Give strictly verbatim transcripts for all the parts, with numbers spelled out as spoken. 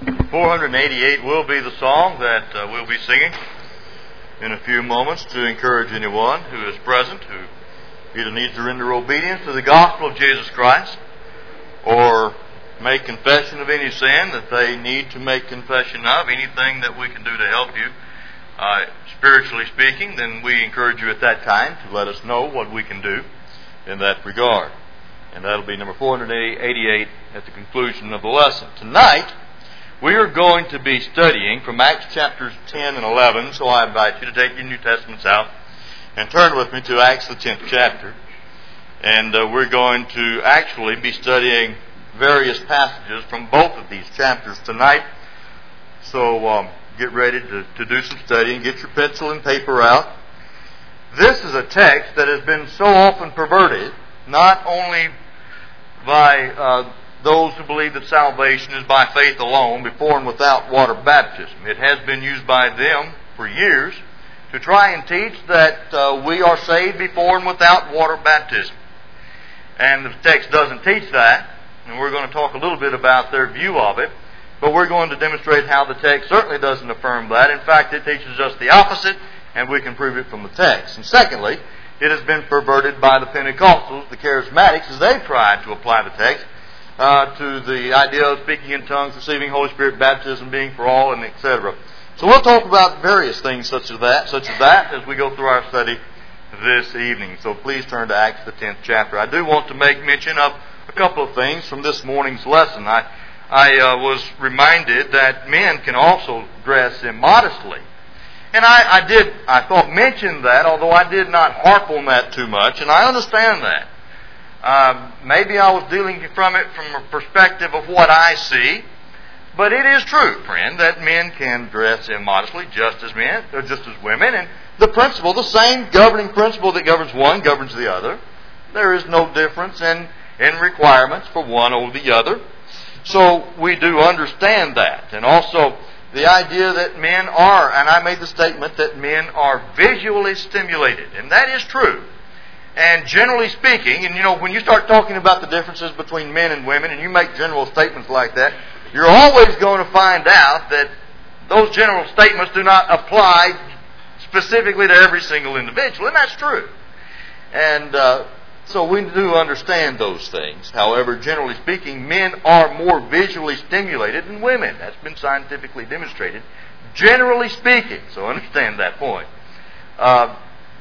four eighty-eight will be the song that uh, we'll be singing in a few moments to encourage anyone who is present who either needs to render obedience to the gospel of Jesus Christ or make confession of any sin that they need to make confession of, anything that we can do to help you, uh, spiritually speaking, then we encourage you at that time to let us know what we can do in that regard. And that'll be number four eighty-eight at the conclusion of the lesson. Tonight, we are going to be studying from Acts chapters ten and eleven, so I invite you to take your New Testaments out and turn with me to Acts the tenth chapter. And uh, we're going to actually be studying various passages from both of these chapters tonight. So um, get ready to, to do some studying. Get your pencil and paper out. This is a text that has been so often perverted, not only by uh, those who believe that salvation is by faith alone, before and without water baptism. It has been used by them for years to try and teach that uh, we are saved before and without water baptism. And the text doesn't teach that, and we're going to talk a little bit about their view of it, but we're going to demonstrate how the text certainly doesn't affirm that. In fact, it teaches us the opposite, and we can prove it from the text. And secondly, it has been perverted by the Pentecostals, the Charismatics, as they've tried to apply the text uh, to the idea of speaking in tongues, receiving Holy Spirit baptism, being for all, and et cetera. So we'll talk about various things such as that, such as that, as we go through our study this evening. So please turn to Acts the tenth chapter. I do want to make mention of a couple of things from this morning's lesson. I, I uh, was reminded that men can also dress immodestly. And I, I did, I thought, mention that, although I did not harp on that too much, and I understand that. Uh, maybe I was dealing from it from a perspective of what I see, but it is true, friend, that men can dress immodestly just as men, or just as women, and the principle, the same governing principle that governs one, governs the other. There is no difference in, in requirements for one over the other. So we do understand that, and also the idea that men are, and I made the statement that men are visually stimulated, and that is true. And generally speaking, and you know, when you start talking about the differences between men and women, and you make general statements like that, you're always going to find out that those general statements do not apply specifically to every single individual, and that's true. And uh, so we do understand those things. However, generally speaking, men are more visually stimulated than women. That's been scientifically demonstrated, generally speaking. So understand that point. Uh,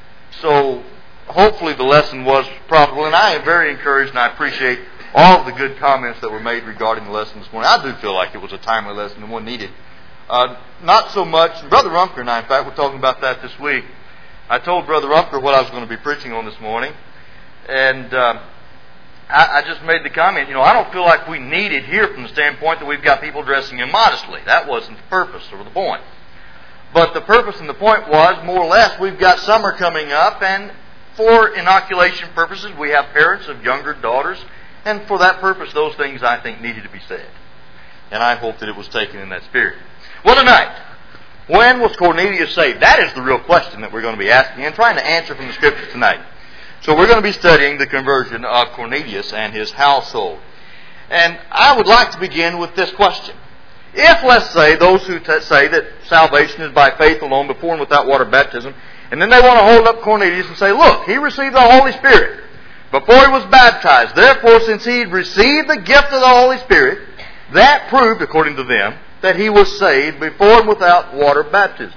so hopefully the lesson was profitable, and I am very encouraged, and I appreciate all of the good comments that were made regarding the lesson this morning. I do feel like it was a timely lesson and one needed. Uh, not so much, Brother Rumker and I, in fact, were talking about that this week. I told Brother Rumker what I was going to be preaching on this morning. And uh, I, I just made the comment, you know, I don't feel like we need it here from the standpoint that we've got people dressing immodestly. That wasn't the purpose or the point. But the purpose and the point was, more or less, we've got summer coming up, and for inoculation purposes, we have parents of younger daughters, and for that purpose, those things I think needed to be said. And I hope that it was taken in that spirit. Well, tonight, when was Cornelius saved? That is the real question that we're going to be asking and trying to answer from the Scriptures tonight. So we're going to be studying the conversion of Cornelius and his household. And I would like to begin with this question. If, let's say, those who t- say that salvation is by faith alone, before and without water baptism, and then they want to hold up Cornelius and say, look, he received the Holy Spirit before he was baptized. Therefore, since he received the gift of the Holy Spirit, that proved, according to them, that he was saved before and without water baptism.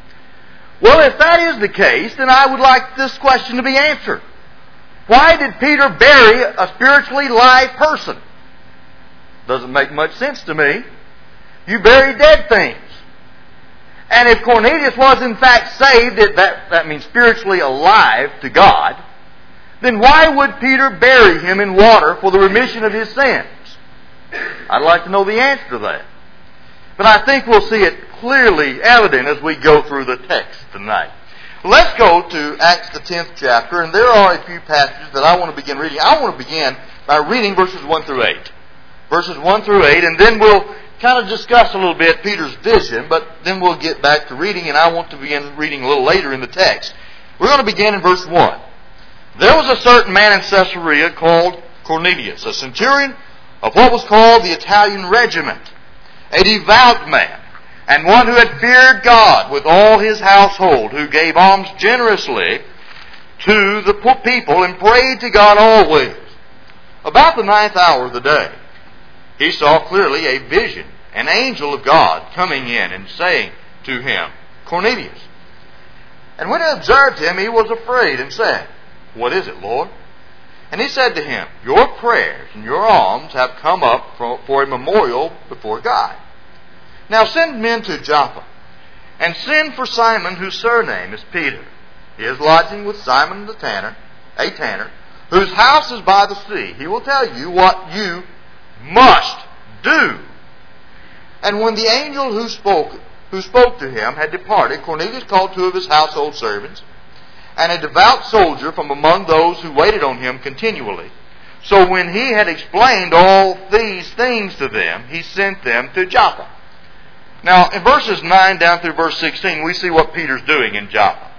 Well, if that is the case, then I would like this question to be answered. Why did Peter bury a spiritually live person? Doesn't make much sense to me. You bury dead things. And if Cornelius was in fact saved, that, that means spiritually alive to God, then why would Peter bury him in water for the remission of his sins? I'd like to know the answer to that. But I think we'll see it clearly evident as we go through the text tonight. Let's go to Acts the tenth chapter, and there are a few passages that I want to begin reading. I want to begin by reading verses one through eight. Verses one through eight, and then we'll kind of discuss a little bit Peter's vision, but then we'll get back to reading, and I want to begin reading a little later in the text. We're going to begin in verse one. There was a certain man in Caesarea called Cornelius, a centurion of what was called the Italian regiment, a devout man, and one who had feared God with all his household, who gave alms generously to the poor people and prayed to God always. About the ninth hour of the day, he saw clearly a vision, an angel of God coming in and saying to him, Cornelius. And when he observed him, he was afraid and said, What is it, Lord? And he said to him, Your prayers and your alms have come up for a memorial before God. Now send men to Joppa, and send for Simon, whose surname is Peter. He is lodging with Simon the tanner, a tanner, whose house is by the sea. He will tell you what you must do. And when the angel who spoke, who spoke to him had departed, Cornelius called two of his household servants, and a devout soldier from among those who waited on him continually. So when he had explained all these things to them, he sent them to Joppa. Now, in verses nine down through verse sixteen, we see what Peter's doing in Joppa.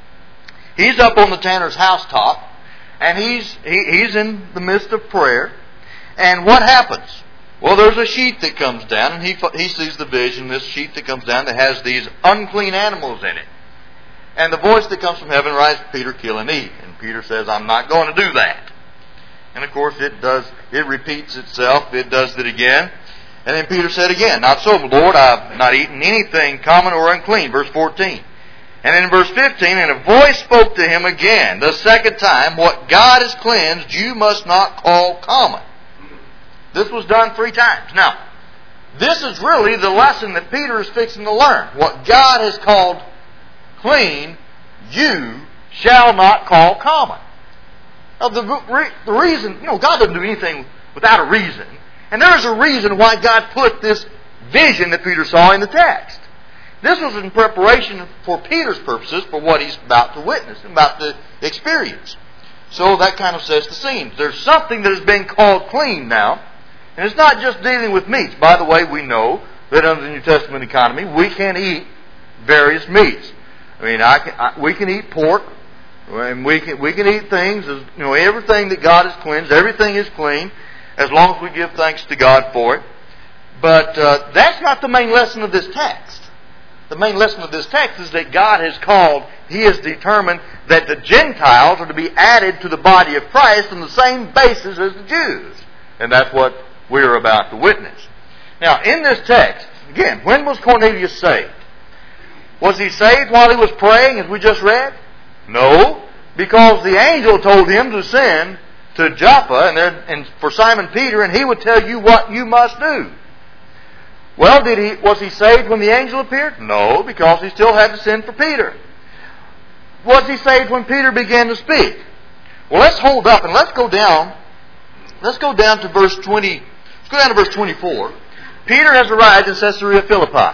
He's up on the tanner's housetop, and he's he, he's in the midst of prayer. And what happens? Well, there's a sheet that comes down, and he he sees the vision, this sheet that comes down that has these unclean animals in it. And the voice that comes from heaven writes, Peter, kill and eat. And Peter says, I'm not going to do that. And of course it does, it repeats itself, it does it again. And then Peter said again, Not so, Lord, I've not eaten anything common or unclean. Verse fourteen. And then in verse fifteen, and a voice spoke to him again, the second time, What God has cleansed, you must not call common. This was done three times. Now, this is really the lesson that Peter is fixing to learn. What God has called clean, you shall not call common. Now, the, re- the reason, you know, God doesn't do anything without a reason. And there is a reason why God put this vision that Peter saw in the text. This was in preparation for Peter's purposes for what he's about to witness, about to experience. So that kind of sets the scene. There's something that has been called clean now. And it's not just dealing with meats. By the way, we know that under the New Testament economy, we can eat various meats. I mean, I can, I, we can eat pork, and we can we can eat things. As, you know, everything that God has cleansed, everything is clean, as long as we give thanks to God for it. But uh, that's not the main lesson of this text. The main lesson of this text is that God has called, He has determined that the Gentiles are to be added to the body of Christ on the same basis as the Jews. And that's what we're about to witness. Now, in this text, again, when was Cornelius saved? Was he saved while he was praying, as we just read? No, because the angel told him to send to Joppa and, then, and for Simon Peter, and he would tell you what you must do. Well, did he? Was he saved when the angel appeared? No, because he still had to send for Peter. Was he saved when Peter began to speak? Well, let's hold up and let's go down. Let's go down to verse twenty. Let's go down to verse twenty-four. Peter has arrived in Caesarea Philippi.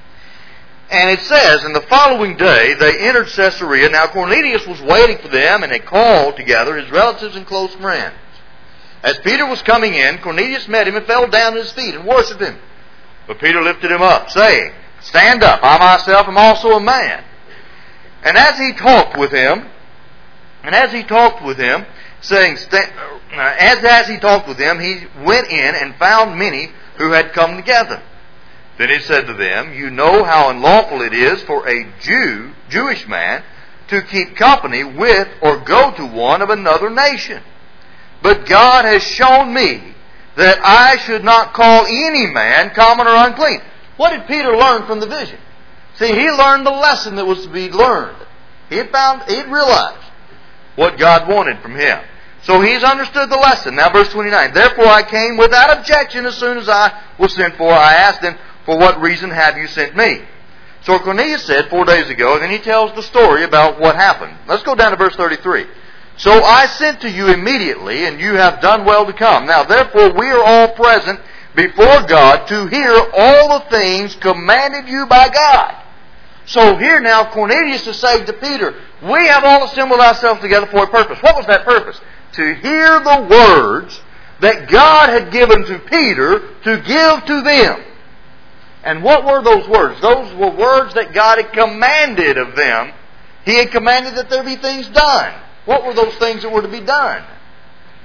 And it says, in the following day, they entered Caesarea. Now Cornelius was waiting for them and had called together his relatives and close friends. As Peter was coming in, Cornelius met him and fell down at his feet and worshipped him. But Peter lifted him up, saying, Stand up, I myself am also a man. And as he talked with him, and as he talked with him, saying, as, as he talked with them, he went in and found many who had come together. Then he said to them, You know how unlawful it is for a Jew, Jewish man, to keep company with or go to one of another nation. But God has shown me that I should not call any man common or unclean. What did Peter learn from the vision? See, he learned the lesson that was to be learned. He had found, he had realized what God wanted from him. So he's understood the lesson. Now verse twenty-nine. Therefore I came without objection as soon as I was sent for. I asked them, For what reason have you sent me? So Cornelius said four days ago, and then he tells the story about what happened. Let's go down to verse thirty-three. So I sent to you immediately, and you have done well to come. Now therefore we are all present before God to hear all the things commanded you by God. So here now Cornelius is saying to Peter, we have all assembled ourselves together for a purpose. What was that purpose? To hear the words that God had given to Peter to give to them. And what were those words? Those were words that God had commanded of them. He had commanded that there be things done. What were those things that were to be done?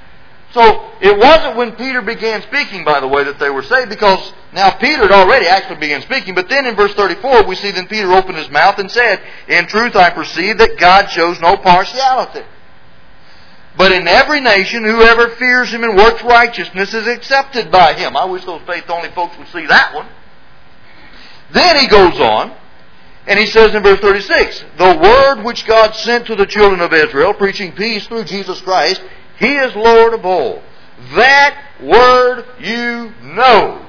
So it wasn't when Peter began speaking, by the way, that they were saved, because now Peter had already actually began speaking. But then in verse thirty-four, we see then Peter opened his mouth and said, "In truth I perceive that God shows no partiality. But in every nation, whoever fears Him and works righteousness is accepted by Him." I wish those faith-only folks would see that one. Then he goes on, and he says in verse thirty-six, "The word which God sent to the children of Israel, preaching peace through Jesus Christ, He is Lord of all. That word you know,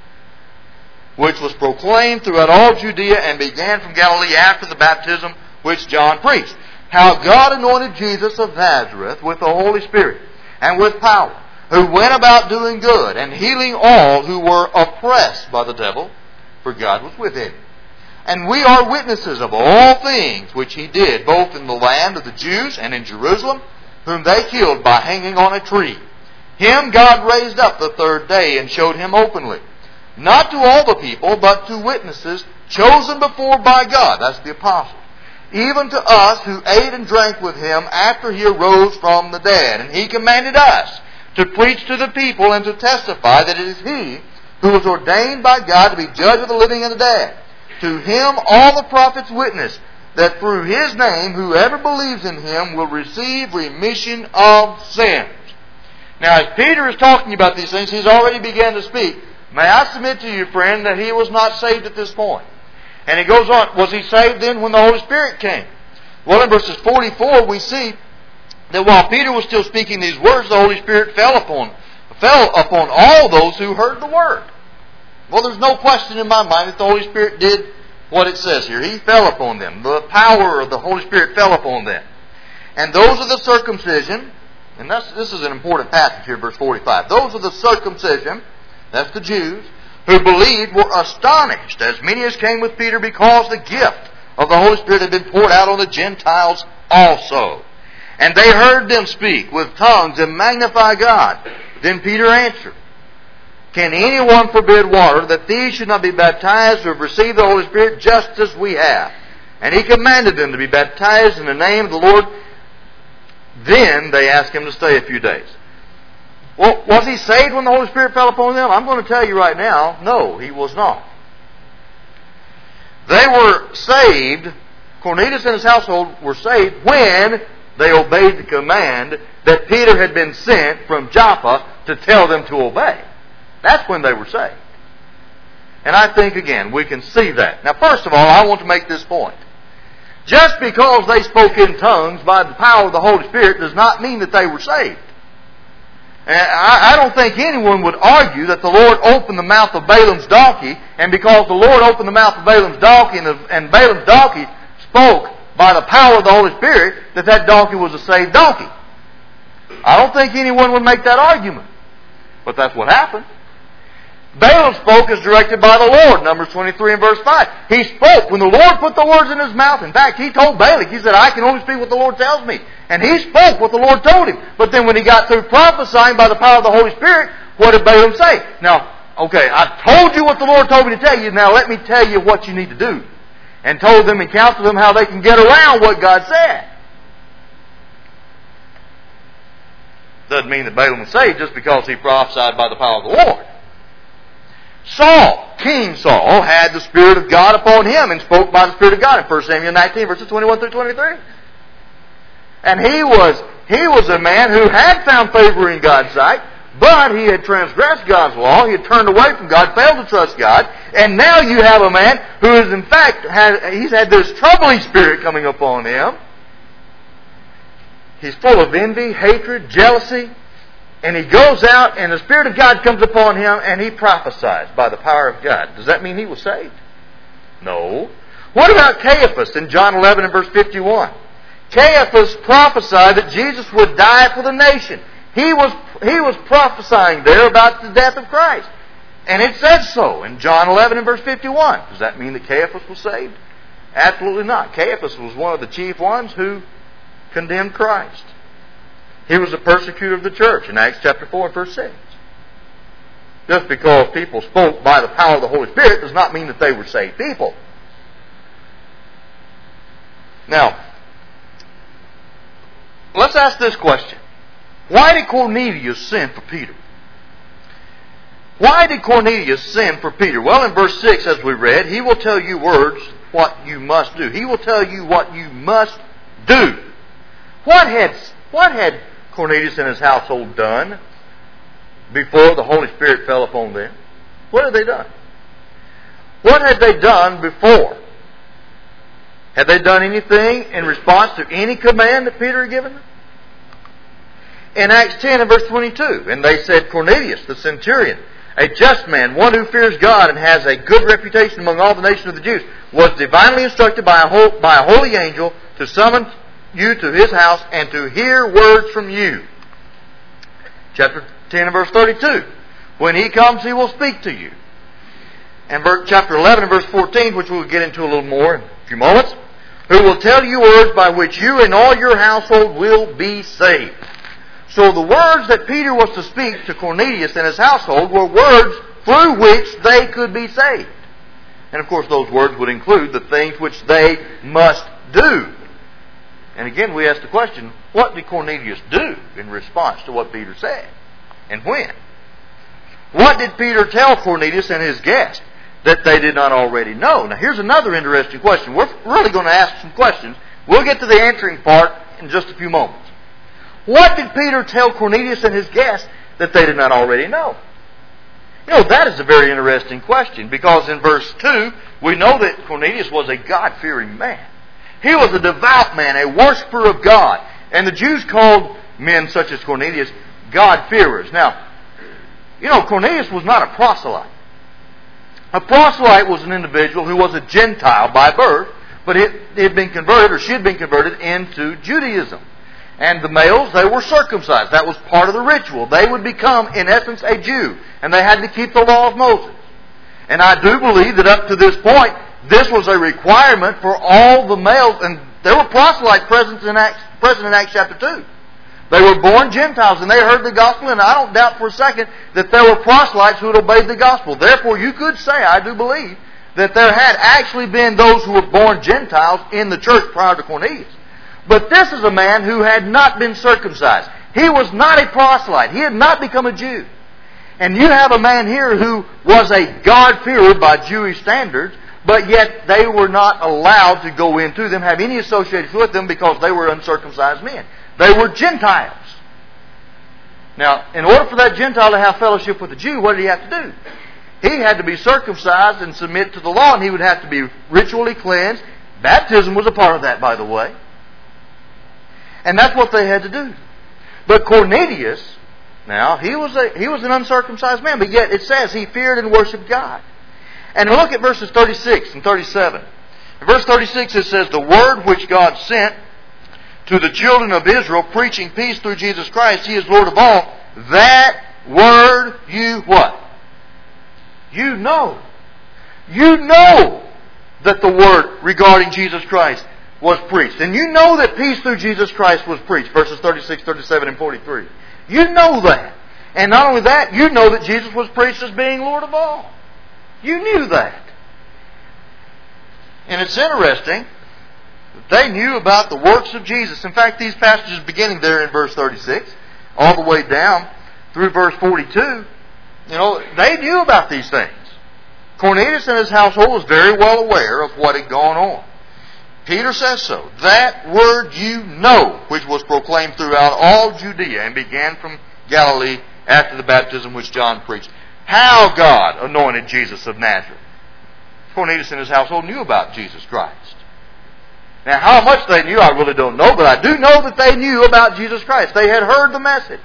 which was proclaimed throughout all Judea and began from Galilee after the baptism which John preached. How God anointed Jesus of Nazareth with the Holy Spirit and with power, who went about doing good and healing all who were oppressed by the devil, for God was with Him. And we are witnesses of all things which He did, both in the land of the Jews and in Jerusalem, whom they killed by hanging on a tree. Him God raised up the third day and showed Him openly, not to all the people, but to witnesses chosen before by God," that's the apostles, "even to us who ate and drank with Him after He arose from the dead. And He commanded us to preach to the people and to testify that it is He who was ordained by God to be judge of the living and the dead. To Him all the prophets witness that through His name whoever believes in Him will receive remission of sins." Now, as Peter is talking about these things, he's already began to speak. May I submit to you, friend, that he was not saved at this point. And he goes on, was he saved then when the Holy Spirit came? Well, in verses forty-four, we see that while Peter was still speaking these words, the Holy Spirit fell upon, fell upon all those who heard the word. Well, there's no question in my mind that the Holy Spirit did what it says here. He fell upon them. The power of the Holy Spirit fell upon them. And those of the circumcision, and that's, this is an important passage here, verse forty-five. Those of the circumcision, that's the Jews, who believed were astonished, as many as came with Peter, because the gift of the Holy Spirit had been poured out on the Gentiles also. And they heard them speak with tongues and magnify God. Then Peter answered, "Can anyone forbid water that these should not be baptized who have received the Holy Spirit just as we have?" And he commanded them to be baptized in the name of the Lord. Then they asked him to stay a few days. Well, was he saved when the Holy Spirit fell upon them? I'm going to tell you right now, no, he was not. They were saved, Cornelius and his household were saved when they obeyed the command that Peter had been sent from Joppa to tell them to obey. That's when they were saved. And I think, again, we can see that. Now, first of all, I want to make this point. Just because they spoke in tongues by the power of the Holy Spirit does not mean that they were saved. And I, I don't think anyone would argue that the Lord opened the mouth of Balaam's donkey, and because the Lord opened the mouth of Balaam's donkey, and, the, and Balaam's donkey spoke by the power of the Holy Spirit, that that donkey was a saved donkey. I don't think anyone would make that argument. But that's what happened. Balaam spoke as directed by the Lord, Numbers twenty-three and verse five. He spoke. When the Lord put the words in his mouth, in fact, he told Balak, he said, "I can only speak what the Lord tells me." And he spoke what the Lord told him. But then when he got through prophesying by the power of the Holy Spirit, what did Balaam say? Now, okay, I told you what the Lord told me to tell you, now let me tell you what you need to do. And told them and counseled them how they can get around what God said. Doesn't mean that Balaam was saved just because he prophesied by the power of the Lord. Saul, King Saul, had the Spirit of God upon him and spoke by the Spirit of God in First Samuel nineteen, verses twenty-one through twenty-three. And he was, he was a man who had found favor in God's sight, but he had transgressed God's law, he had turned away from God, failed to trust God, and now you have a man who is in fact, had, he's had this troubling spirit coming upon him. He's full of envy, hatred, jealousy, and he goes out and the Spirit of God comes upon him and he prophesies by the power of God. Does that mean he was saved? No. What about Caiaphas in John eleven and verse fifty-one? Caiaphas prophesied that Jesus would die for the nation. He was, he was prophesying there about the death of Christ. And it said so in John eleven and verse fifty-one. Does that mean that Caiaphas was saved? Absolutely not. Caiaphas was one of the chief ones who condemned Christ. He was a persecutor of the church in Acts chapter four and verse six. Just because people spoke by the power of the Holy Spirit does not mean that they were saved people. Now, let's ask this question. Why did Cornelius send for Peter? Why did Cornelius send for Peter? Well, in verse six, as we read, he will tell you words what you must do. He will tell you what you must do. What had, what had Cornelius and his household done before the Holy Spirit fell upon them? What had they done? What had they done before? Had they done anything in response to any command that Peter had given them? In Acts ten and verse twenty-two, and they said, Cornelius, the centurion, a just man, one who fears God and has a good reputation among all the nation of the Jews, was divinely instructed by a, whole, by a holy angel to summon you to his house and to hear words from you. Chapter ten and verse thirty-two. When he comes, he will speak to you. And chapter eleven and verse fourteen, which we'll get into a little more in a few moments, who will tell you words by which you and all your household will be saved. So the words that Peter was to speak to Cornelius and his household were words through which they could be saved. And of course those words would include the things which they must do. And again we ask the question, what did Cornelius do in response to what Peter said? And when? What did Peter tell Cornelius and his guest that they did not already know? Now here's another interesting question. We're really going to ask some questions. We'll get to the answering part in just a few moments. What did Peter tell Cornelius and his guests that they did not already know? You know, that is a very interesting question, because in verse two, we know that Cornelius was a God-fearing man. He was a devout man, a worshiper of God. And the Jews called men such as Cornelius God-fearers. Now, you know, Cornelius was not a proselyte. A proselyte was an individual who was a Gentile by birth, but he had been converted, or she had been converted into Judaism. And the males, they were circumcised. That was part of the ritual. They would become, in essence, a Jew. And they had to keep the law of Moses. And I do believe that up to this point, this was a requirement for all the males. And there were proselytes present in Acts, present in Acts chapter two. They were born Gentiles and they heard the gospel. And I don't doubt for a second that there were proselytes who had obeyed the gospel. Therefore, you could say, I do believe, that there had actually been those who were born Gentiles in the church prior to Cornelius. But this is a man who had not been circumcised. He was not a proselyte. He had not become a Jew. And you have a man here who was a God-fearer by Jewish standards, but yet they were not allowed to go into them, have any association with them, because they were uncircumcised men. They were Gentiles. Now, in order for that Gentile to have fellowship with the Jew, what did he have to do? He had to be circumcised and submit to the law, and he would have to be ritually cleansed. Baptism was a part of that, by the way. And that's what they had to do. But Cornelius, now, he was a, he was an uncircumcised man, but yet it says he feared and worshipped God. And look at verses thirty-six and thirty-seven. In verse thirty-six it says, the word which God sent to the children of Israel, preaching peace through Jesus Christ, He is Lord of all, that word you what? You know. You know that the word regarding Jesus Christ was preached. And you know that peace through Jesus Christ was preached. Verses thirty-six, thirty-seven, and forty-three. You know that. And not only that, you know that Jesus was preached as being Lord of all. You knew that. And it's interesting that they knew about the works of Jesus. In fact, these passages beginning there in verse thirty-six, all the way down through verse forty-two, you know, they knew about these things. Cornelius and his household was very well aware of what had gone on. Peter says so. That word you know, which was proclaimed throughout all Judea and began from Galilee after the baptism which John preached. How God anointed Jesus of Nazareth. Cornelius and his household knew about Jesus Christ. Now, how much they knew, I really don't know, but I do know that they knew about Jesus Christ. They had heard the message.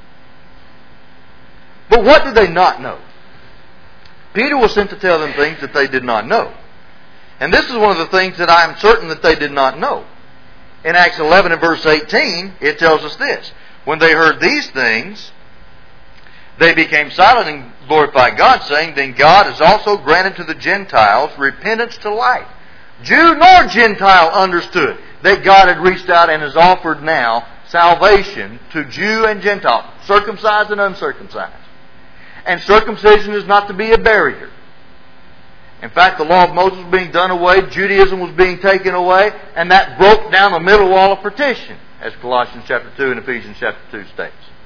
But what did they not know? Peter was sent to tell them things that they did not know. And this is one of the things that I am certain that they did not know. In Acts eleven and verse eighteen, it tells us this. When they heard these things, they became silent and glorified God, saying, then God has also granted to the Gentiles repentance to life. Jew nor Gentile understood that God had reached out and has offered now salvation to Jew and Gentile, circumcised and uncircumcised. And circumcision is not to be a barrier. In fact, the law of Moses was being done away, Judaism was being taken away, and that broke down the middle wall of partition, as Colossians chapter two and Ephesians chapter two states.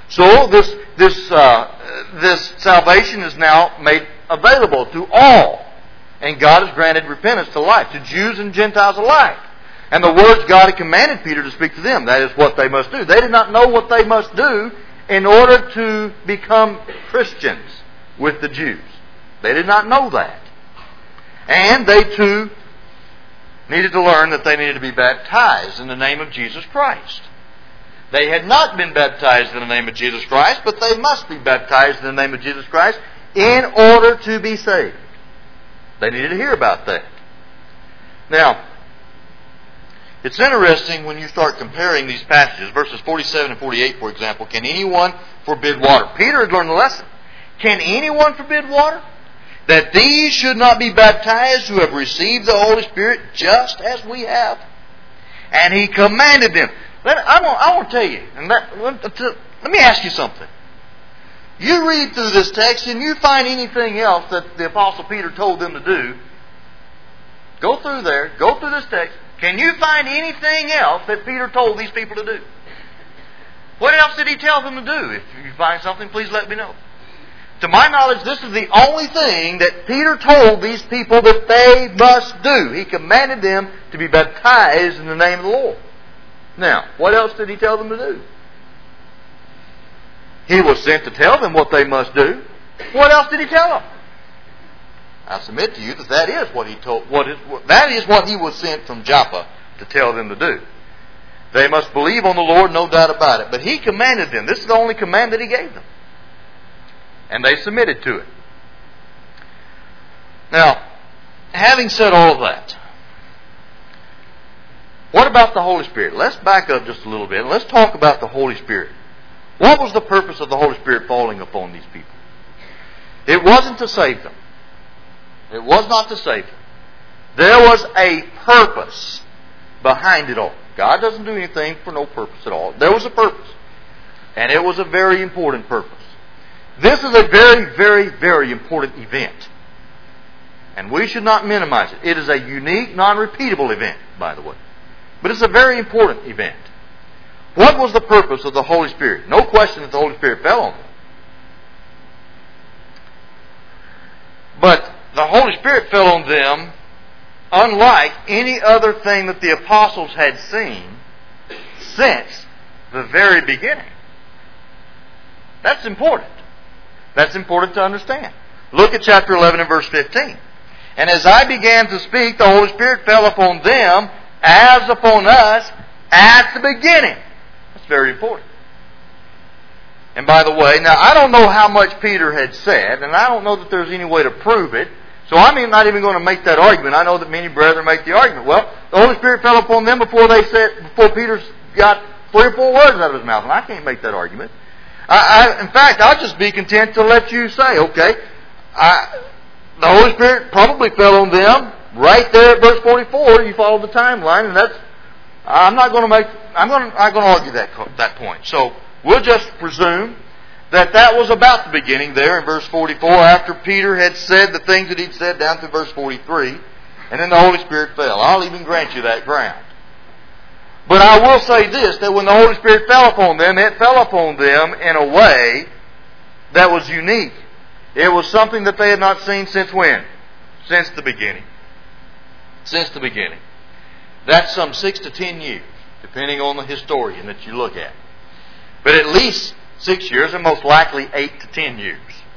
So this this uh, this salvation is now made available to all, and God has granted repentance to life, to Jews and Gentiles alike. And the words God had commanded Peter to speak to them, that is what they must do. They did not know what they must do in order to become Christians with the Jews. They did not know that. And they too needed to learn that they needed to be baptized in the name of Jesus Christ. They had not been baptized in the name of Jesus Christ, but they must be baptized in the name of Jesus Christ in order to be saved. They needed to hear about that. Now, it's interesting when you start comparing these passages, verses forty-seven and forty-eight, for example. Can anyone forbid water? Peter had learned the lesson. Can anyone forbid water? That these should not be baptized who have received the Holy Spirit just as we have. And he commanded them. Let, I, want, I want to tell you, and that, let, let me ask you something. You read through this text and you find anything else that the Apostle Peter told them to do. Go through there, go through this text. Can you find anything else that Peter told these people to do? What else did he tell them to do? If you find something, please let me know. To my knowledge, this is the only thing that Peter told these people that they must do. He commanded them to be baptized in the name of the Lord. Now, what else did he tell them to do? He was sent to tell them what they must do. What else did he tell them? I submit to you that that is what he told. What is, that is what he was sent from Joppa to tell them to do. They must believe on the Lord, no doubt about it. But he commanded them. This is the only command that he gave them. And they submitted to it. Now, having said all of that, what about the Holy Spirit? Let's back up just a little bit and let's talk about the Holy Spirit. What was the purpose of the Holy Spirit falling upon these people? It wasn't to save them. It was not to save them. There was a purpose behind it all. God doesn't do anything for no purpose at all. There was a purpose. And it was a very important purpose. This is a very, very, very important event. And we should not minimize it. It is a unique, non-repeatable event, by the way. But it's a very important event. What was the purpose of the Holy Spirit? No question that the Holy Spirit fell on them. But the Holy Spirit fell on them unlike any other thing that the apostles had seen since the very beginning. That's important. That's important to understand. Look at chapter eleven and verse fifteen. And as I began to speak, the Holy Spirit fell upon them as upon us at the beginning. That's very important. And by the way, now I don't know how much Peter had said, and I don't know that there's any way to prove it, so I'm not even going to make that argument. I know that many brethren make the argument. Well, the Holy Spirit fell upon them before they said, before Peter got three or four words out of his mouth, and I can't make that argument. I, I, in fact, I'll just be content to let you say, okay, I, the Holy Spirit probably fell on them right there at verse forty-four. You follow the timeline, and that's. I'm not going to make. I'm going. To, I'm going to argue that that point. So we'll just presume that that was about the beginning there in verse forty-four, after Peter had said the things that he'd said down to verse forty-three, and then the Holy Spirit fell. I'll even grant you that ground. But I will say this, that when the Holy Spirit fell upon them, it fell upon them in a way that was unique. It was something that they had not seen since when? Since the beginning. Since the beginning. That's some six to ten years, depending on the historian that you look at. But at least six years, and most likely eight to ten years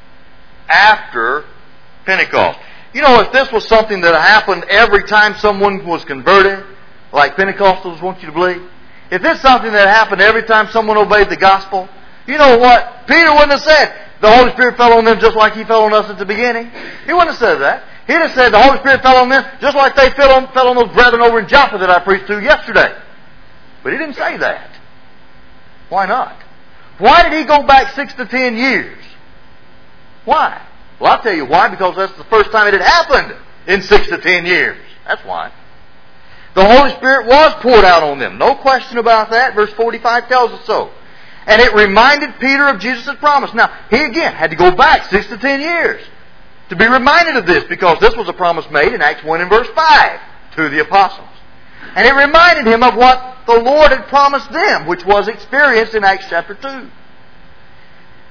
after Pentecost. You know, if this was something that happened every time someone was converted, like Pentecostals want you to believe, if it's something that happened every time someone obeyed the gospel, you know what? Peter wouldn't have said the Holy Spirit fell on them just like He fell on us at the beginning. He wouldn't have said that. He'd have said the Holy Spirit fell on them just like they fell on, fell on those brethren over in Joppa that I preached to yesterday. But he didn't say that. Why not? Why did he go back six to ten years? Why? Well, I'll tell you why. Because that's the first time it had happened in six to ten years. That's why. The Holy Spirit was poured out on them. No question about that. Verse forty-five tells us so. And it reminded Peter of Jesus' promise. Now, he again had to go back six to ten years to be reminded of this, because this was a promise made in Acts one and verse five to the apostles. And it reminded him of what the Lord had promised them, which was experienced in Acts chapter two.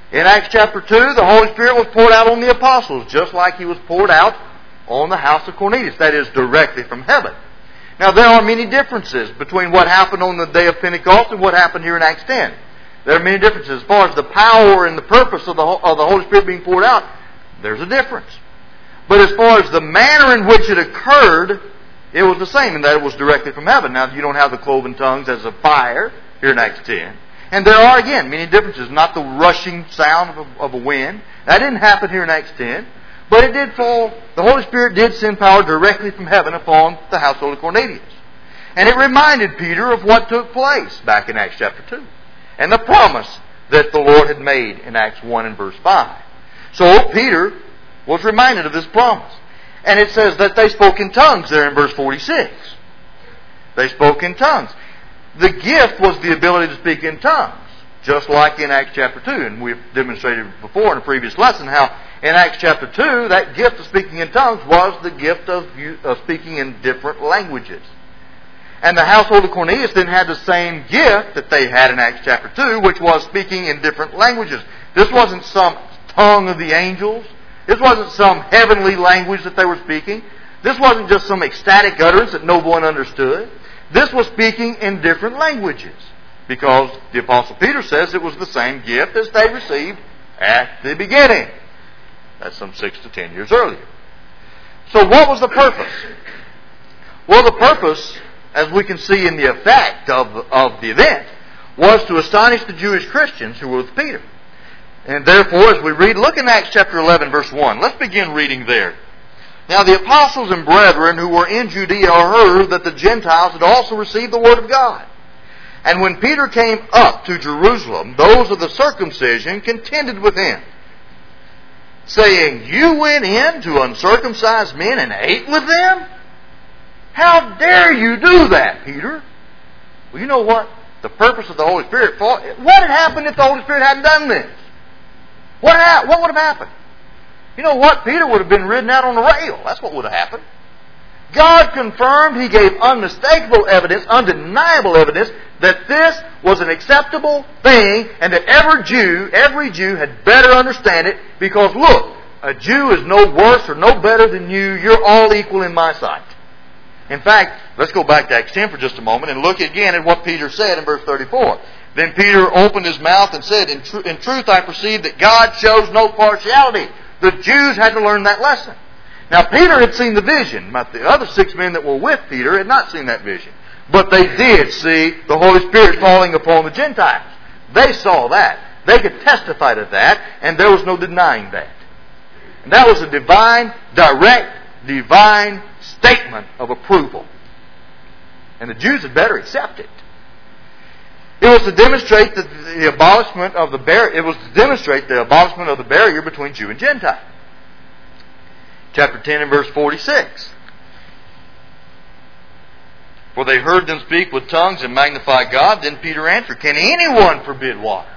In Acts chapter two, the Holy Spirit was poured out on the apostles, just like He was poured out on the house of Cornelius. That is, directly from heaven. Now, there are many differences between what happened on the day of Pentecost and what happened here in Acts ten. There are many differences. As far as the power and the purpose of the, of the Holy Spirit being poured out, there's a difference. But as far as the manner in which it occurred, it was the same, in that it was directly from heaven. Now, you don't have the cloven tongues as a fire here in Acts ten. And there are, again, many differences. Not the rushing sound of a, of a wind. That didn't happen here in Acts ten. But it did fall, the Holy Spirit did send power directly from heaven upon the household of Cornelius. And it reminded Peter of what took place back in Acts chapter two. And the promise that the Lord had made in Acts one and verse five. So Peter was reminded of this promise. And it says that they spoke in tongues there in verse forty-six. They spoke in tongues. The gift was the ability to speak in tongues, just like in Acts chapter two. And we've demonstrated before in a previous lesson how in Acts chapter two, that gift of speaking in tongues was the gift of, of speaking in different languages. And the household of Cornelius then had the same gift that they had in Acts chapter two, which was speaking in different languages. This wasn't some tongue of the angels. This wasn't some heavenly language that they were speaking. This wasn't just some ecstatic utterance that no one understood. This was speaking in different languages, because the Apostle Peter says it was the same gift as they received at the beginning. That's some six to ten years earlier. So what was the purpose? Well, the purpose, as we can see in the effect of, of the event, was to astonish the Jewish Christians who were with Peter. And therefore, as we read, look in Acts chapter eleven, verse one. Let's begin reading there. Now the apostles and brethren who were in Judea heard that the Gentiles had also received the word of God. And when Peter came up to Jerusalem, those of the circumcision contended with him, saying, "You went in to uncircumcised men and ate with them? How dare you do that, Peter?" Well, you know what? The purpose of the Holy Spirit. What had happened if the Holy Spirit hadn't done this? What, ha- what would have happened? You know what? Peter would have been ridden out on a rail. That's what would have happened. God confirmed, He gave unmistakable evidence, undeniable evidence, that this was an acceptable thing, and that every Jew, every Jew had better understand it, because look, a Jew is no worse or no better than you. You're all equal in my sight. In fact, let's go back to Acts ten for just a moment and look again at what Peter said in verse thirty-four. Then Peter opened his mouth and said, In, tr- in truth I perceive that God shows no partiality. The Jews had to learn that lesson. Now Peter had seen the vision, but the other six men that were with Peter had not seen that vision. But they did see the Holy Spirit falling upon the Gentiles. They saw that. They could testify to that, and there was no denying that. And that was a divine, direct, divine statement of approval. And the Jews had better accept it. It was to demonstrate that the abolishment of the bar- it was to demonstrate the abolishment of the barrier between Jew and Gentile. Chapter ten and verse forty-six. For they heard them speak with tongues and magnify God. Then Peter answered, Can anyone forbid water?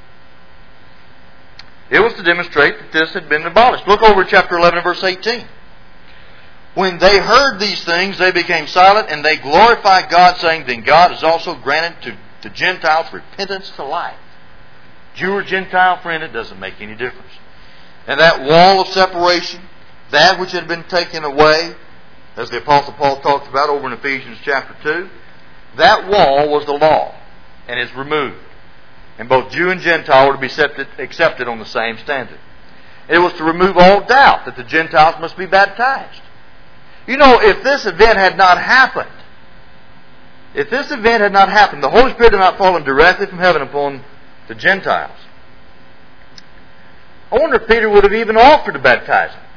It was to demonstrate that this had been abolished. Look over at chapter eleven and verse eighteen. When they heard these things, they became silent, and they glorified God, saying, Then God has also granted to the Gentiles repentance to life. Jew or Gentile, friend, it doesn't make any difference. And that wall of separation, that which had been taken away, as the Apostle Paul talks about over in Ephesians chapter two, that wall was the law, and is removed. And both Jew and Gentile were to be accepted, accepted on the same standard. It was to remove all doubt that the Gentiles must be baptized. You know, if this event had not happened, if this event had not happened, the Holy Spirit had not fallen directly from heaven upon the Gentiles, I wonder if Peter would have even offered to baptize them.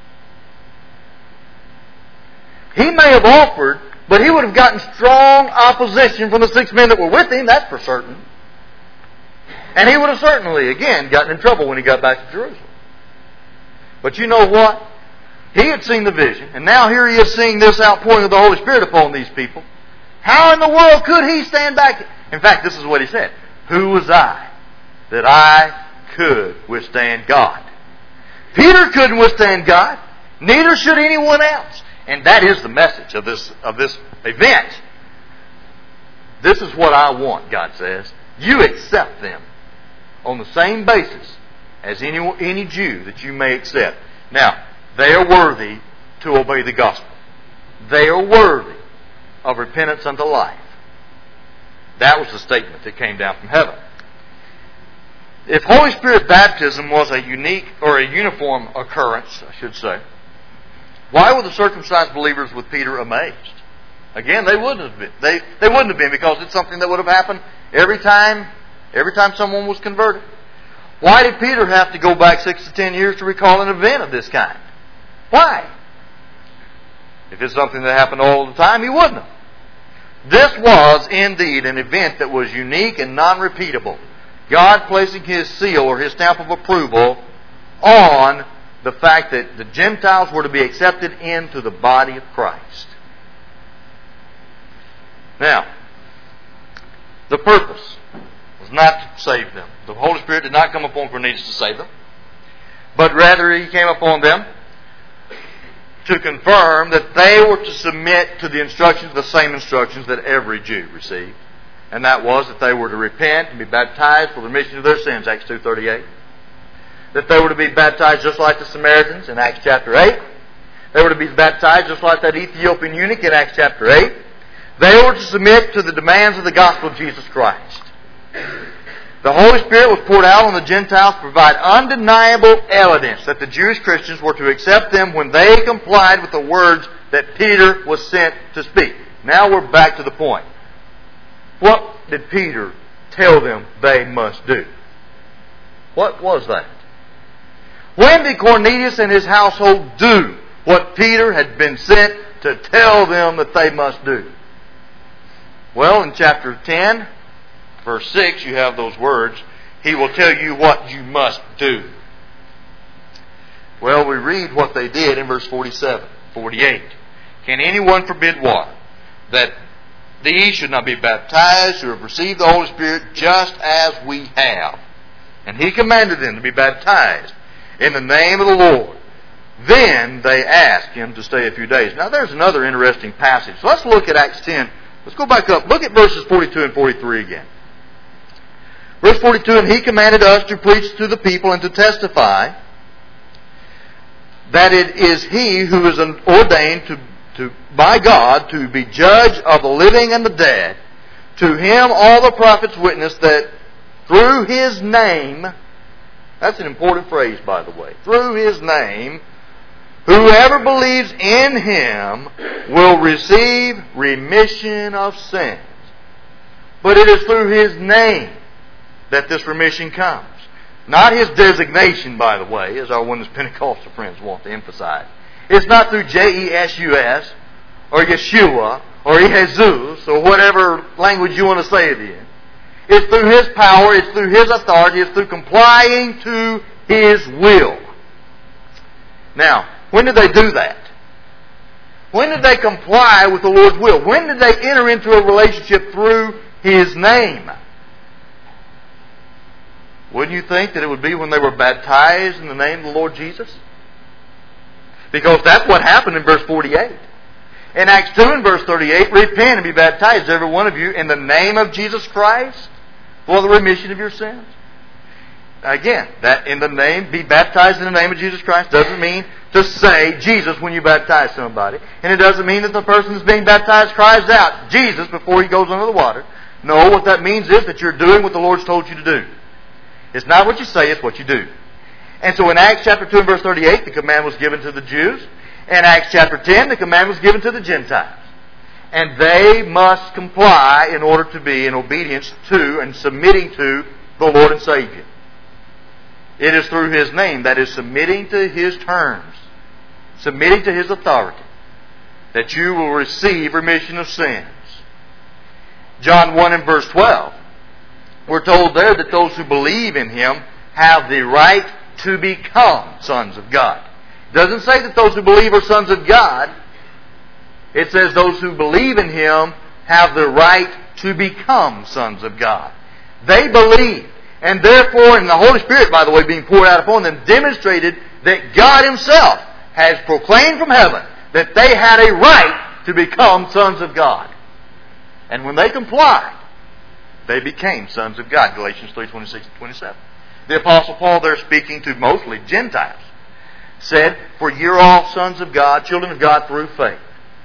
He may have offered, but he would have gotten strong opposition from the six men that were with him, that's for certain. And he would have certainly, again, gotten in trouble when he got back to Jerusalem. But you know what? He had seen the vision, and now here he is seeing this outpouring of the Holy Spirit upon these people. How in the world could he stand back? In fact, this is what he said. Who was I that I could withstand God? Peter couldn't withstand God. Neither should anyone else. And that is the message of this, of this event. This is what I want, God says. You accept them on the same basis as any, any Jew that you may accept. Now, they are worthy to obey the gospel. They are worthy of repentance unto life. That was the statement that came down from heaven. If Holy Spirit baptism was a unique or a uniform occurrence, I should say, why were the circumcised believers with Peter amazed? Again, they wouldn't have been. They, they wouldn't have been because it's something that would have happened every time, every time someone was converted. Why did Peter have to go back six to ten years to recall an event of this kind? Why? If it's something that happened all the time, he wouldn't have. This was indeed an event that was unique and non-repeatable. God placing His seal or His stamp of approval on the fact that the Gentiles were to be accepted into the body of Christ. Now, the purpose was not to save them. The Holy Spirit did not come upon Cornelius to save them, but rather He came upon them to confirm that they were to submit to the instructions, the same instructions that every Jew received. And that was that they were to repent and be baptized for the remission of their sins, Acts two thirty-eight. That they were to be baptized just like the Samaritans in Acts chapter eight. They were to be baptized just like that Ethiopian eunuch in Acts chapter eight. They were to submit to the demands of the gospel of Jesus Christ. The Holy Spirit was poured out on the Gentiles to provide undeniable evidence that the Jewish Christians were to accept them when they complied with the words that Peter was sent to speak. Now we're back to the point. What did Peter tell them they must do? What was that? When did Cornelius and his household do what Peter had been sent to tell them that they must do? Well, in chapter ten, verse six, you have those words, He will tell you what you must do. Well, we read what they did in verse forty-seven, forty-eight. Can anyone forbid water, that these should not be baptized who have received the Holy Spirit just as we have? And He commanded them to be baptized in the name of the Lord. Then they asked Him to stay a few days. Now there's another interesting passage. So let's look at Acts ten. Let's go back up. Look at verses forty-two and forty-three again. Verse forty-two, and He commanded us to preach to the people and to testify that it is He who is ordained to, to, by God to be judge of the living and the dead. To Him all the prophets witness that through His name, that's an important phrase by the way, through His name, whoever believes in Him will receive remission of sins. But it is through His name that this remission comes. Not His designation, by the way, as our Oneness Pentecostal friends want to emphasize. It's not through J E S U S or Yeshua or Jesus or whatever language you want to say it in. It's through His power, it's through His authority, it's through complying to His will. Now, when did they do that? When did they comply with the Lord's will? When did they enter into a relationship through His name? Wouldn't you think that it would be when they were baptized in the name of the Lord Jesus? Because that's what happened in verse forty-eight. In Acts two and verse thirty-eight, repent and be baptized, every one of you, in the name of Jesus Christ for the remission of your sins. Again, that in the name, be baptized in the name of Jesus Christ doesn't mean to say Jesus when you baptize somebody. And it doesn't mean that the person that's being baptized cries out Jesus before he goes under the water. No, what that means is that you're doing what the Lord's told you to do. It's not what you say, it's what you do. And so in Acts chapter two and verse thirty-eight, the command was given to the Jews. In Acts chapter ten, the command was given to the Gentiles. And they must comply in order to be in obedience to and submitting to the Lord and Savior. It is through His name, that is submitting to His terms, submitting to His authority, that you will receive remission of sins. John one and verse twelve. We're told there that those who believe in Him have the right to become sons of God. It doesn't say that those who believe are sons of God. It says those who believe in Him have the right to become sons of God. They believe. And therefore, in the Holy Spirit, by the way, being poured out upon them, demonstrated that God Himself has proclaimed from heaven that they had a right to become sons of God. And when they complied, they became sons of God. Galatians three, twenty-six and twenty-seven. The Apostle Paul there, speaking to mostly Gentiles, said, "For ye are all sons of God, children of God through faith."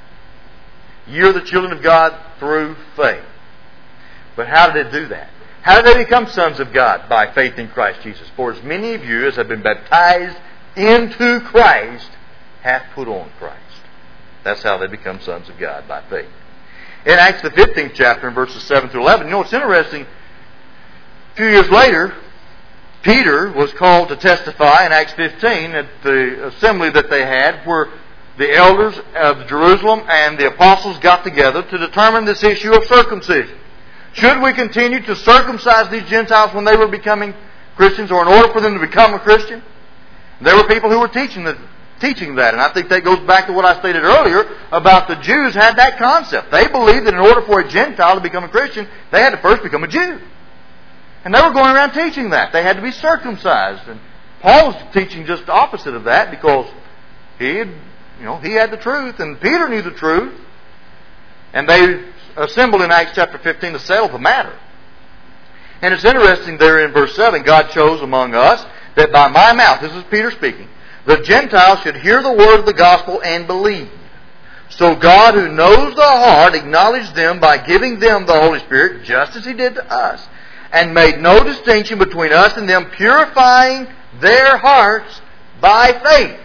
You're the children of God through faith. But how did it do that? How did they become sons of God? By faith in Christ Jesus. For as many of you as have been baptized into Christ hath put on Christ. That's how they become sons of God, by faith. In Acts the fifteenth chapter, in verses seven through eleven, you know what's interesting? A few years later, Peter was called to testify in Acts fifteen at the assembly that they had, where the elders of Jerusalem and the apostles got together to determine this issue of circumcision. Should we continue to circumcise these Gentiles when they were becoming Christians, or in order for them to become a Christian? There were people who were teaching that, teaching that, and I think that goes back to what I stated earlier about the Jews had that concept. They believed that in order for a Gentile to become a Christian, they had to first become a Jew. And they were going around teaching that. They had to be circumcised. And Paul was teaching just the opposite of that, because he had, you know, he had the truth, and Peter knew the truth. And they assembled in Acts chapter fifteen to settle the matter. And it's interesting there in verse seven, God chose among us that by my mouth, this is Peter speaking, the Gentiles should hear the word of the gospel and believe. So God, who knows the heart, acknowledged them by giving them the Holy Spirit, just as He did to us, and made no distinction between us and them, purifying their hearts by faith.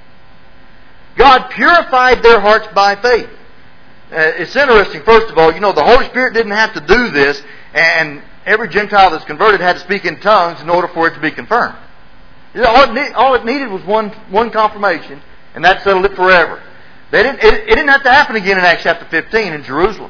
God purified their hearts by faith. Uh, it's interesting, first of all, you know, the Holy Spirit didn't have to do this, and every Gentile that's converted had to speak in tongues in order for it to be confirmed. You know, all, it need, all it needed was one, one confirmation, and that settled it forever. They didn't, it, it didn't have to happen again in Acts chapter fifteen in Jerusalem.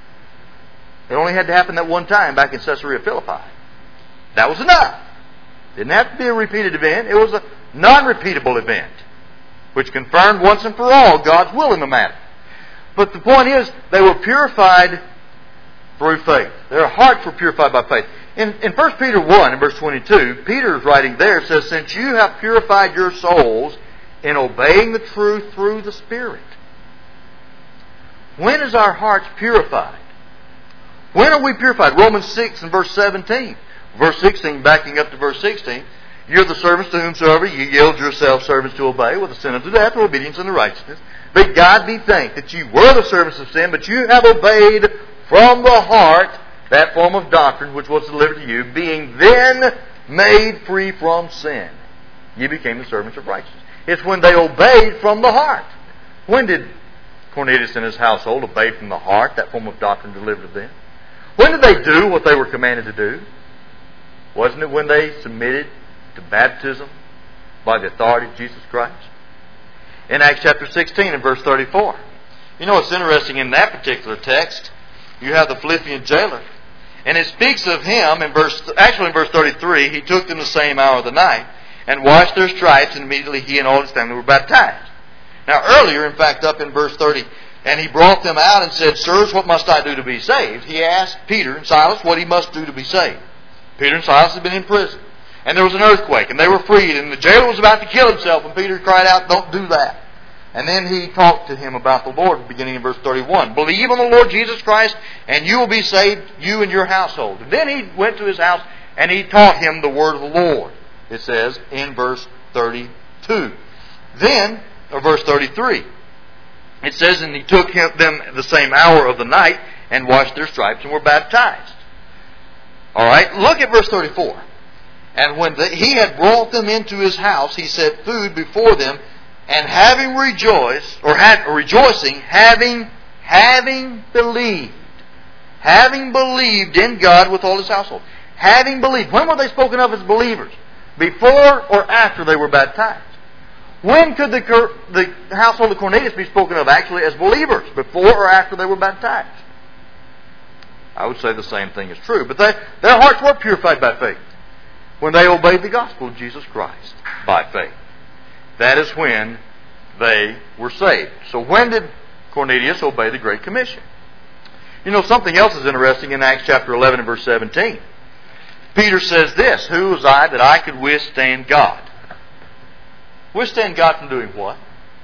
It only had to happen that one time back in Caesarea Philippi. That was enough. It didn't have to be a repeated event. It was a non-repeatable event, which confirmed once and for all God's will in the matter. But the point is, they were purified through faith. Their hearts were purified by faith. In, in First Peter one, in verse twenty-two, Peter is writing there, says, "Since you have purified your souls in obeying the truth through the Spirit." When is our hearts purified? When are we purified? Romans six and verse seventeen. Verse sixteen, backing up to verse sixteen. "You're the servants to whomsoever ye yield yourselves servants to obey, with a sin unto death, or obedience unto righteousness. But God be thanked that ye were the servants of sin, but you have obeyed from the heart that form of doctrine which was delivered to you, being then made free from sin. Ye became the servants of righteousness." It's when they obeyed from the heart. When did Cornelius and his household obey from the heart that form of doctrine delivered to them? When did they do what they were commanded to do? Wasn't it when they submitted to baptism by the authority of Jesus Christ? In Acts chapter sixteen and verse thirty-four. You know what's interesting in that particular text? You have the Philippian jailer. And it speaks of him in verse, actually in verse thirty-three, "He took them the same hour of the night, and washed their stripes, and immediately he and all his family were baptized." Now earlier, in fact, up in verse thirty, "And he brought them out and said, Sirs, what must I do to be saved?" He asked Peter and Silas what he must do to be saved. Peter and Silas had been in prison. And there was an earthquake, and they were freed, and the jailer was about to kill himself, and Peter cried out, "Don't do that." And then he talked to him about the Lord, beginning in verse thirty-one. "Believe on the Lord Jesus Christ, and you will be saved, you and your household." And then he went to his house, and he taught him the word of the Lord, it says in verse thirty-two. Then, or verse thirty-three, it says, "And he took him, them the same hour of the night, and washed their stripes, and were baptized." All right, look at verse thirty-four. "And when the, he had brought them into his house, he set food before them, and having rejoiced, or, had, or rejoicing, having, having believed, having believed in God with all his household." Having believed. When were they spoken of as believers? Before or after they were baptized? When could the, the household of Cornelius be spoken of actually as believers? Before or after they were baptized? I would say the same thing is true. But they, their hearts were purified by faith when they obeyed the gospel of Jesus Christ by faith. That is when they were saved. So when did Cornelius obey the Great Commission? You know, something else is interesting in Acts chapter eleven and verse seventeen. Peter says this, "Who was I that I could withstand God?" Withstand God from doing what?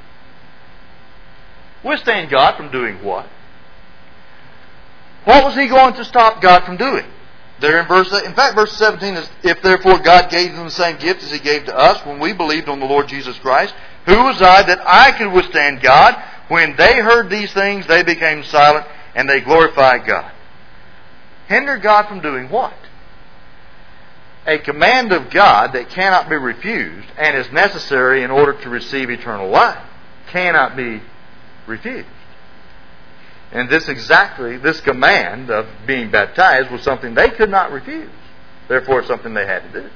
Withstand God from doing what? What was he going to stop God from doing? There in verse, in fact, verse seventeen is, if therefore God gave them the same gift as He gave to us when we believed on the Lord Jesus Christ, who was I that I could withstand God? When they heard these things, they became silent, and they glorified God. Hinder God from doing what? A command of God that cannot be refused and is necessary in order to receive eternal life cannot be refused. And this exactly, this command of being baptized was something they could not refuse. Therefore, it's something they had to do.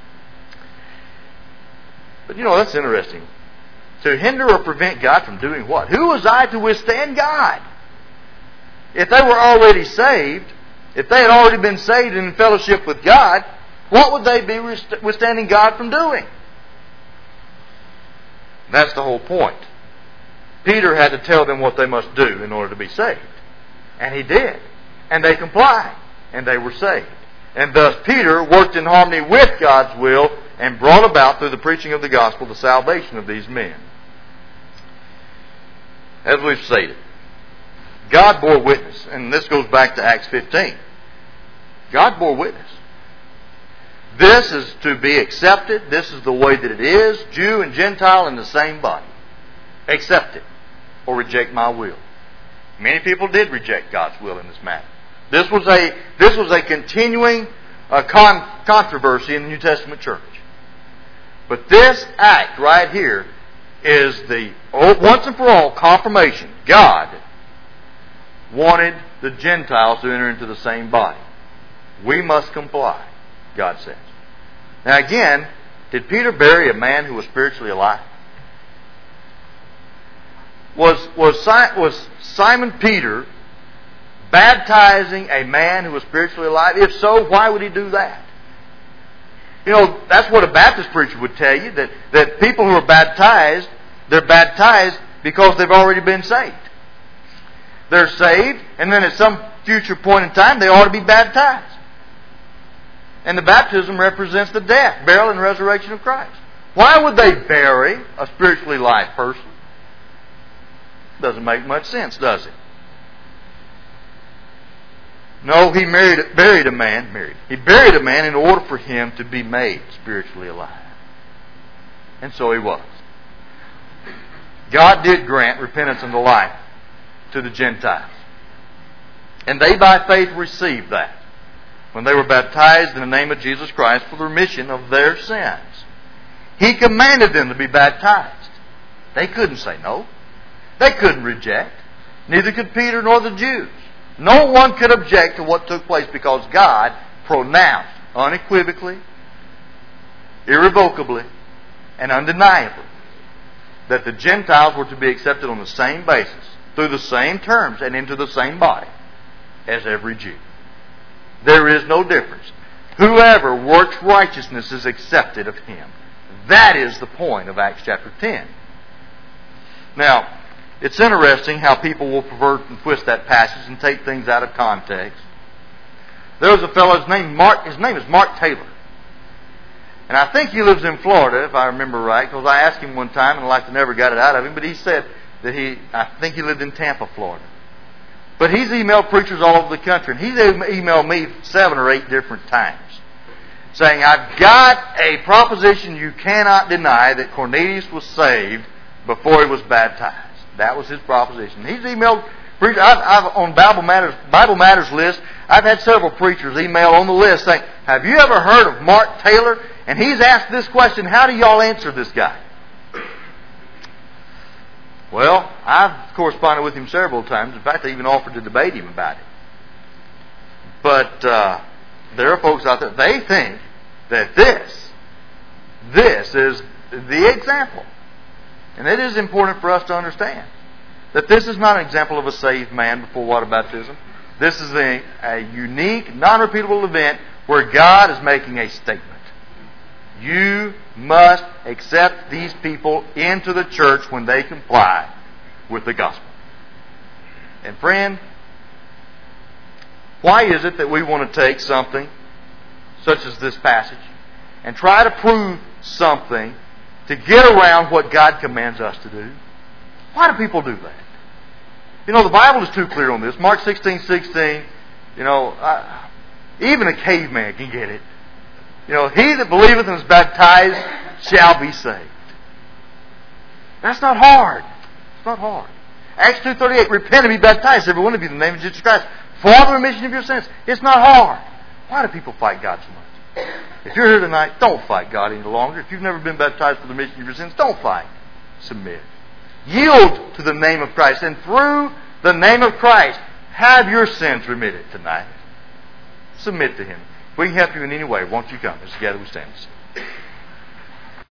But you know, that's interesting. To hinder or prevent God from doing what? Who was I to withstand God? If they were already saved, if they had already been saved and in fellowship with God, what would they be withstanding God from doing? That's the whole point. Peter had to tell them what they must do in order to be saved. And he did. And they complied. And they were saved. And thus Peter worked in harmony with God's will and brought about through the preaching of the gospel the salvation of these men. As we've stated, God bore witness. And this goes back to Acts fifteen. God bore witness. This is to be accepted. This is the way that it is. Jew and Gentile in the same body. Accept it or reject my will. Many people did reject God's will in this matter. This was a this was a continuing uh, con- controversy in the New Testament church. But this act right here is the once and for all confirmation. God wanted the Gentiles to enter into the same body. We must comply, God says. Now again, did Peter bury a man who was spiritually alive? Was, was, was Simon Peter baptizing a man who was spiritually alive? If so, why would he do that? You know, that's what a Baptist preacher would tell you, that, that people who are baptized, they're baptized because they've already been saved. They're saved, and then at some future point in time, they ought to be baptized. And the baptism represents the death, burial, and resurrection of Christ. Why would they bury a spiritually alive person? Doesn't make much sense, does it? No, he married, buried a man, married. He buried a man in order for him to be made spiritually alive. And so he was. God did grant repentance unto life to the Gentiles. And they by faith received that when they were baptized in the name of Jesus Christ for the remission of their sins. He commanded them to be baptized. They couldn't say no. They couldn't reject. Neither could Peter nor the Jews. No one could object to what took place because God pronounced unequivocally, irrevocably, and undeniably that the Gentiles were to be accepted on the same basis, through the same terms, and into the same body as every Jew. There is no difference. Whoever works righteousness is accepted of him. That is the point of Acts chapter ten. Now, it's interesting how people will pervert and twist that passage and take things out of context. There was a fellow, his name, Mark, his name is Mark Taylor. And I think he lives in Florida, if I remember right, because I asked him one time and like I never got it out of him, but he said that he, I think he lived in Tampa, Florida. But he's emailed preachers all over the country, and he's emailed me seven or eight different times, saying, I've got a proposition you cannot deny that Cornelius was saved before he was baptized. That was his proposition. He's emailed preachers. I've, I've on Bible Matters Bible Matters list. I've had several preachers email on the list saying, "Have you ever heard of Mark Taylor?" And he's asked this question: how do y'all answer this guy? Well, I've corresponded with him several times. In fact, I even offered to debate him about it. But uh, there are folks out there. They think that this, this is the example. And it is important for us to understand that this is not an example of a saved man before water baptism. This is a, a unique, non-repeatable event where God is making a statement. You must accept these people into the church when they comply with the gospel. And friend, why is it that we want to take something such as this passage and try to prove something to get around what God commands us to do? Why do people do that? You know, the Bible is too clear on this. Mark sixteen sixteen, you know, I, Even a caveman can get it. You know, he that believeth and is baptized shall be saved. That's not hard. It's not hard. Acts two thirty-eight, repent and be baptized, every one of you, in the name of Jesus Christ, for the remission of your sins. It's not hard. Why do people fight God so much? If you're here tonight, don't fight God any longer. If you've never been baptized for the remission of your sins, don't fight. Submit. Yield to the name of Christ. And through the name of Christ, have your sins remitted tonight. Submit to Him. If we can help you in any way, won't you come as together we stand?